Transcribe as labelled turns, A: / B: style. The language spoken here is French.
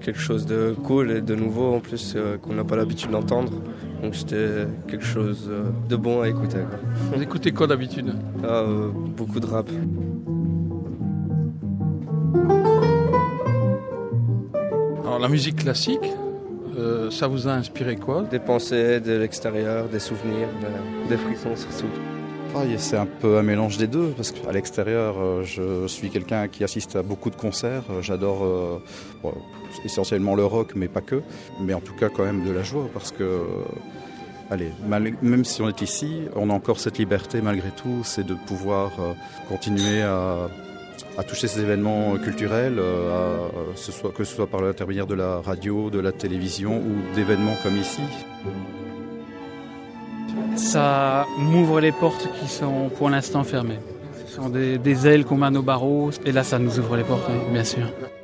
A: quelque chose de cool et de nouveau en plus qu'on n'a pas l'habitude d'entendre. Donc c'était quelque chose de bon à écouter. Quoi.
B: Vous écoutez quoi d'habitude ?
A: Beaucoup de rap.
B: Alors la musique classique, ça vous a inspiré quoi ?
A: Des pensées de l'extérieur, des souvenirs, des frissons surtout.
C: C'est un peu un mélange des deux, parce qu'à l'extérieur, je suis quelqu'un qui assiste à beaucoup de concerts. J'adore essentiellement le rock, mais pas que. Mais en tout cas, quand même de la joie, parce que, même si on est ici, on a encore cette liberté, malgré tout, c'est de pouvoir continuer à toucher ces événements culturels, que ce soit par l'intermédiaire de la radio, de la télévision ou d'événements comme ici.
D: Ça m'ouvre les portes qui sont pour l'instant fermées. Ce sont des ailes qu'on met à nos barreaux et là ça nous ouvre les portes, oui, bien sûr.